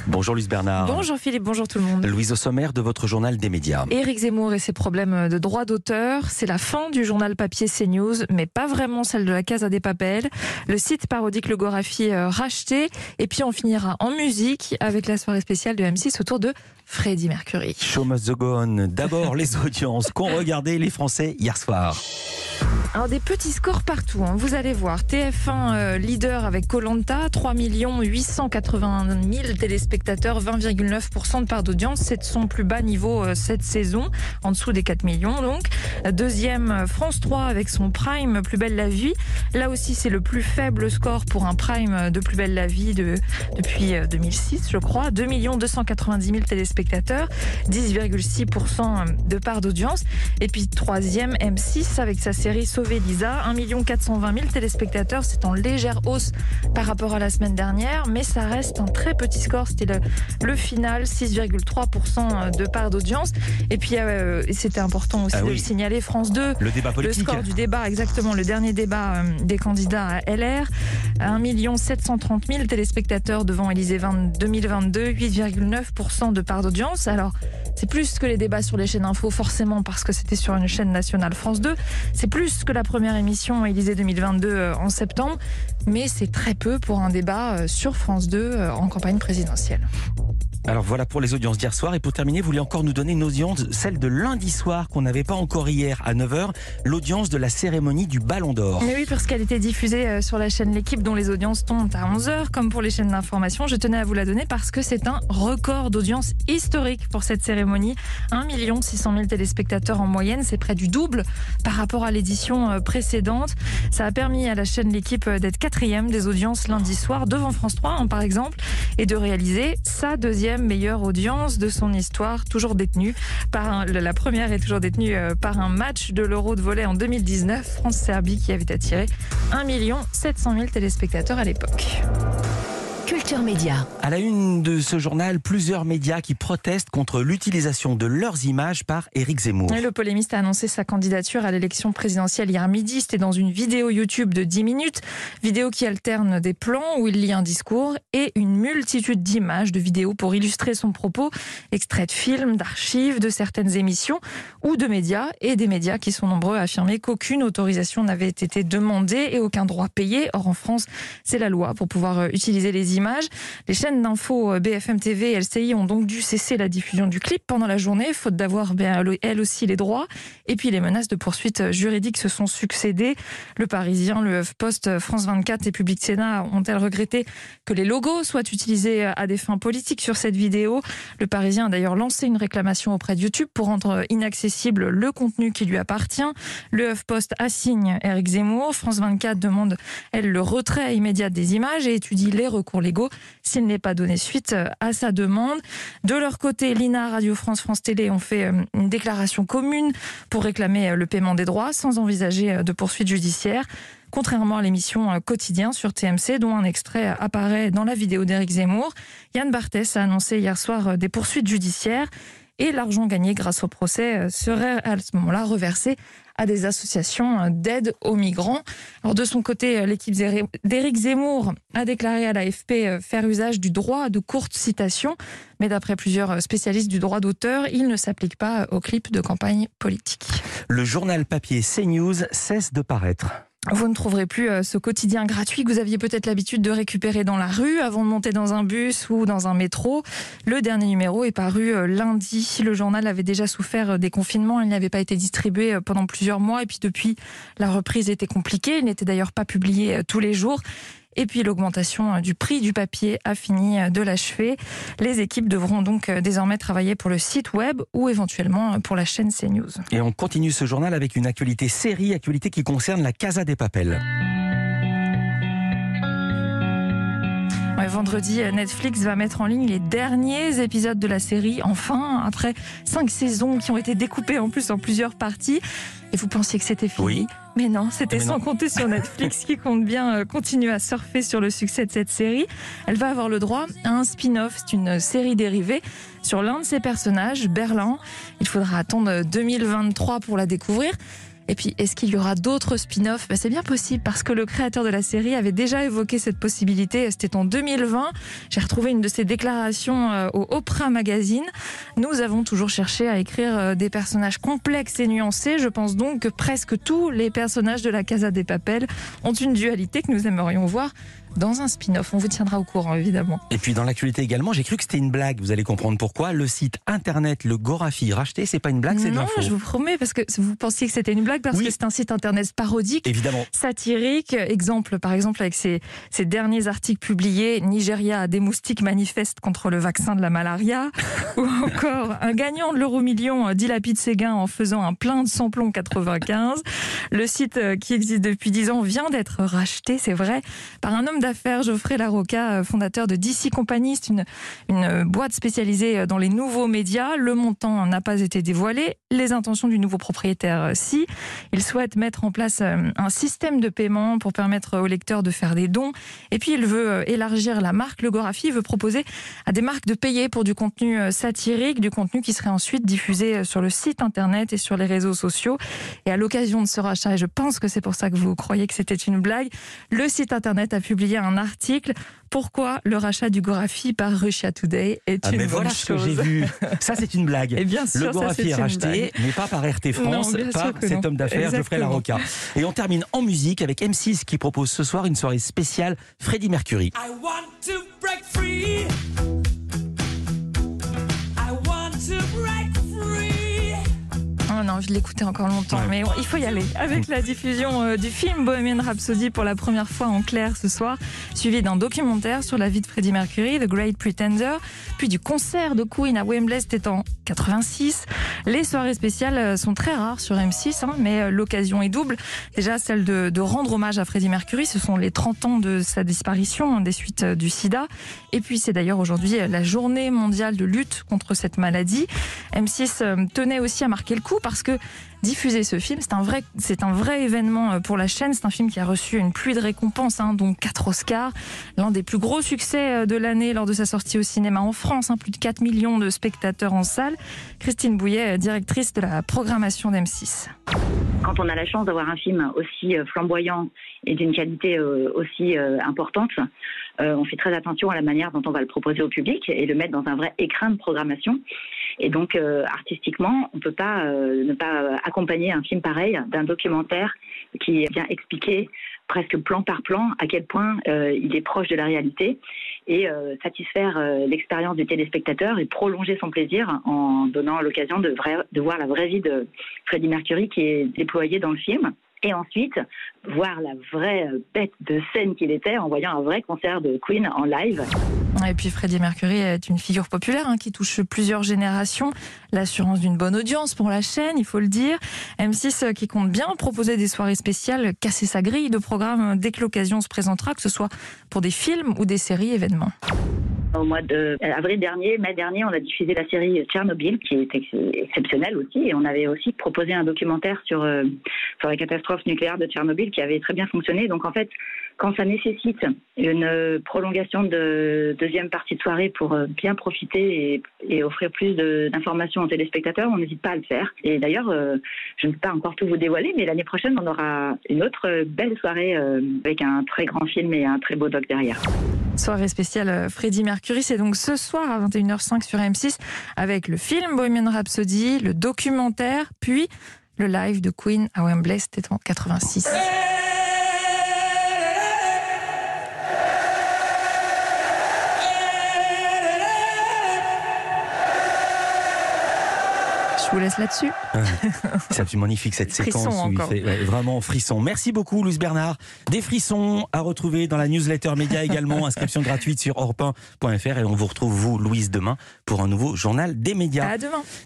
Bonjour Louise Bernard. Bonjour Philippe, bonjour tout le monde. Louise, au sommaire de votre journal des médias. Éric Zemmour et ses problèmes de droit d'auteur, c'est la fin du journal papier CNews, mais pas vraiment celle de la Casa de Papel. Le site parodique Le Gorafi racheté, et puis on finira en musique avec la soirée spéciale de M6 autour de Freddie Mercury. Show must go on. D'abord les audiences qu'ont regardé les Français hier soir. Alors des petits scores partout, vous allez voir. TF1 leader avec Koh-Lanta, 3 880 000 téléspectateurs, 20,9% de part d'audience. C'est de son plus bas niveau cette saison, en dessous des 4 millions donc. Deuxième, France 3 avec son prime Plus belle la vie. Là aussi c'est le plus faible score pour un prime de Plus belle la vie depuis 2006 je crois. 2 290 000 téléspectateurs, 10,6% de part d'audience. Et puis troisième, M6 avec sa série Sauver Lisa, 1 420 000 téléspectateurs, c'est en légère hausse par rapport à la semaine dernière, mais ça reste un très petit score, c'était le final, 6,3% de part d'audience. Et puis c'était important aussi de le signaler, France 2, le débat politique. Le score du débat, exactement, le dernier débat des candidats à LR, 1 730 000 téléspectateurs devant Élysée 2022, 8,9% de part d'audience. Alors c'est plus que les débats sur les chaînes info, forcément, parce que c'était sur une chaîne nationale, France 2. C'est plus que la première émission Élysée 2022 en septembre, mais c'est très peu pour un débat sur France 2 en campagne présidentielle. Alors voilà pour les audiences d'hier soir. Et pour terminer, vous voulez encore nous donner une audience, celle de lundi soir qu'on n'avait pas encore hier à 9h, l'audience de la cérémonie du Ballon d'Or. Mais oui, parce qu'elle était diffusée sur la chaîne L'Équipe, dont les audiences tombent à 11h, comme pour les chaînes d'information. Je tenais à vous la donner parce que c'est un record d'audience historique pour cette cérémonie. 1 600 000 téléspectateurs en moyenne, c'est près du double par rapport à l'édition précédente. Ça a permis à la chaîne L'Équipe d'être 4e des audiences lundi soir, devant France 3 par exemple, et de réaliser sa deuxième meilleure audience de son histoire, toujours détenue par la première est toujours détenue par un match de l'Euro de volley en 2019, France-Serbie, qui avait attiré 1 700 000 téléspectateurs à l'époque. Culture Média. À la une de ce journal, plusieurs médias qui protestent contre l'utilisation de leurs images par Éric Zemmour. Et le polémiste a annoncé sa candidature à l'élection présidentielle hier midi. C'était dans une vidéo YouTube de 10 minutes. Vidéo qui alterne des plans où il lit un discours et une multitude d'images, de vidéos pour illustrer son propos. Extraits de films, d'archives, de certaines émissions ou de médias. Et des médias qui sont nombreux à affirmer qu'aucune autorisation n'avait été demandée et aucun droit payé. Or en France, c'est la loi pour pouvoir utiliser les images. Les chaînes d'info BFM TV et LCI ont donc dû cesser la diffusion du clip pendant la journée, faute d'avoir elles aussi les droits. Et puis les menaces de poursuites juridiques se sont succédées. Le Parisien, le HuffPost, France 24 et Public Sénat ont-elles regretté que les logos soient utilisés à des fins politiques sur cette vidéo. Le Parisien a d'ailleurs lancé une réclamation auprès de YouTube pour rendre inaccessible le contenu qui lui appartient. Le HuffPost assigne Éric Zemmour. France 24 demande, elle, le retrait immédiat des images et étudie les recours légaux s'il n'est pas donné suite à sa demande. De leur côté, l'INA, Radio France, France Télé ont fait une déclaration commune pour réclamer le paiement des droits sans envisager de poursuites judiciaires. Contrairement à l'émission Quotidien sur TMC, dont un extrait apparaît dans la vidéo d'Éric Zemmour, Yann Barthès a annoncé hier soir des poursuites judiciaires et l'argent gagné grâce au procès serait à ce moment-là reversé à des associations d'aide aux migrants. Alors de son côté, l'équipe d'Éric Zemmour a déclaré à l'AFP faire usage du droit de courte citation, mais d'après plusieurs spécialistes du droit d'auteur, il ne s'applique pas aux clips de campagne politique. Le journal papier CNews cesse de paraître. Vous ne trouverez plus ce quotidien gratuit que vous aviez peut-être l'habitude de récupérer dans la rue avant de monter dans un bus ou dans un métro. Le dernier numéro est paru lundi. Le journal avait déjà souffert des confinements. Il n'avait pas été distribué pendant plusieurs mois. Et puis depuis, la reprise était compliquée. Il n'était d'ailleurs pas publié tous les jours. Et puis l'augmentation du prix du papier a fini de l'achever. Les équipes devront donc désormais travailler pour le site web ou éventuellement pour la chaîne CNews. Et on continue ce journal avec une actualité qui concerne la Casa de Papel. Vendredi, Netflix va mettre en ligne les derniers épisodes de la série, enfin, après 5 saisons qui ont été découpées en plus en plusieurs parties. Et vous pensiez que c'était fini ? Oui. Mais non, c'était sans compter sur Netflix qui compte bien continuer à surfer sur le succès de cette série. Elle va avoir le droit à un spin-off, c'est une série dérivée sur l'un de ses personnages, Berlin. Il faudra attendre 2023 pour la découvrir. Et puis, est-ce qu'il y aura d'autres spin-offs ? C'est bien possible parce que le créateur de la série avait déjà évoqué cette possibilité. C'était en 2020. J'ai retrouvé une de ses déclarations au Oprah Magazine. Nous avons toujours cherché à écrire des personnages complexes et nuancés. Je pense donc que presque tous les personnages de la Casa de Papel ont une dualité que nous aimerions voir dans un spin-off. On vous tiendra au courant, évidemment. Et puis dans l'actualité également, j'ai cru que c'était une blague. Vous allez comprendre pourquoi. Le site internet Le Gorafi racheté, c'est pas une blague, c'est de l'info. Non, je vous promets, parce que vous pensiez que c'était une blague, parce que c'est un site internet parodique, évidemment, satirique. Par exemple, avec ces derniers articles publiés, Nigeria a des moustiques manifestent contre le vaccin de la malaria. Ou encore, un gagnant de l'euro-million dilapide ses gains en faisant un plein de samplon 95. Le site qui existe depuis 10 ans vient d'être racheté, c'est vrai, par un homme d'affaires, Geoffrey Larocca, fondateur de DC Company. C'est une boîte spécialisée dans les nouveaux médias. Le montant n'a pas été dévoilé. Les intentions du nouveau propriétaire, si. Il souhaite mettre en place un système de paiement pour permettre aux lecteurs de faire des dons. Et puis, il veut élargir la marque. Le Gorafi veut proposer à des marques de payer pour du contenu satirique, du contenu qui serait ensuite diffusé sur le site internet et sur les réseaux sociaux. Et à l'occasion de ce rachat, et je pense que c'est pour ça que vous croyez que c'était une blague, le site internet a publié un article. Pourquoi le rachat du Gorafi par Russia Today est une bonne voilà chose. Ce que j'ai vu. Ça, c'est une blague. Et bien sûr, le Gorafi est racheté, mais pas par RT France, par cet homme d'affaires, Geoffrey Larocca. Et on termine en musique avec M6 qui propose ce soir une soirée spéciale Freddie Mercury. I want to break free. I want to break free. Oh non, je l'écoutais encore longtemps, mais il faut y aller. Avec la diffusion du film Bohemian Rhapsody pour la première fois en clair ce soir, suivi d'un documentaire sur la vie de Freddie Mercury, The Great Pretender, puis du concert de Queen à Wembley, c'était en 86. Les soirées spéciales sont très rares sur M6, mais l'occasion est double. Déjà, celle de rendre hommage à Freddie Mercury, ce sont les 30 ans de sa disparition des suites du sida. Et puis, c'est d'ailleurs aujourd'hui la journée mondiale de lutte contre cette maladie. M6 tenait aussi à marquer le coup parce que diffuser ce film, c'est un vrai événement pour la chaîne. C'est un film qui a reçu une pluie de récompenses, dont 4 Oscars. L'un des plus gros succès de l'année lors de sa sortie au cinéma en France. Plus de 4 millions de spectateurs en salle. Christine Bouillet, directrice de la programmation d'M6. Quand on a la chance d'avoir un film aussi flamboyant et d'une qualité aussi importante, on fait très attention à la manière dont on va le proposer au public et le mettre dans un vrai écrin de programmation. Et donc, artistiquement, on ne peut pas ne pas accompagner un film pareil d'un documentaire qui vient expliquer presque plan par plan à quel point il est proche de la réalité et satisfaire l'expérience du téléspectateur et prolonger son plaisir en donnant l'occasion de voir la vraie vie de Freddie Mercury qui est déployée dans le film. Et ensuite, voir la vraie bête de scène qu'il était en voyant un vrai concert de Queen en live. Et puis Freddie Mercury est une figure populaire qui touche plusieurs générations. L'assurance d'une bonne audience pour la chaîne, il faut le dire. M6 qui compte bien proposer des soirées spéciales, casser sa grille de programmes dès que l'occasion se présentera, que ce soit pour des films ou des séries événements. Au mois d'avril dernier, mai dernier, on a diffusé la série Tchernobyl, qui est exceptionnelle aussi. Et on avait aussi proposé un documentaire sur la catastrophe nucléaire de Tchernobyl qui avait très bien fonctionné. Donc en fait, quand ça nécessite une prolongation de deuxième partie de soirée pour bien profiter et offrir plus d'informations aux téléspectateurs, on n'hésite pas à le faire. Et d'ailleurs, je ne peux pas encore tout vous dévoiler, mais l'année prochaine, on aura une autre belle soirée avec un très grand film et un très beau doc derrière. Soirée spéciale Freddie Mercury, c'est donc ce soir à 21h05 sur M6 avec le film Bohemian Rhapsody, le documentaire, puis le live de Queen à Wembley, c'était en 86. Je vous laisse là-dessus. C'est absolument magnifique cette séquence où il fait vraiment frisson. Merci beaucoup Louise Bernard. Des frissons à retrouver dans la newsletter média également. Inscription gratuite sur europe1.fr et on vous retrouve vous Louise demain pour un nouveau journal des médias. À demain.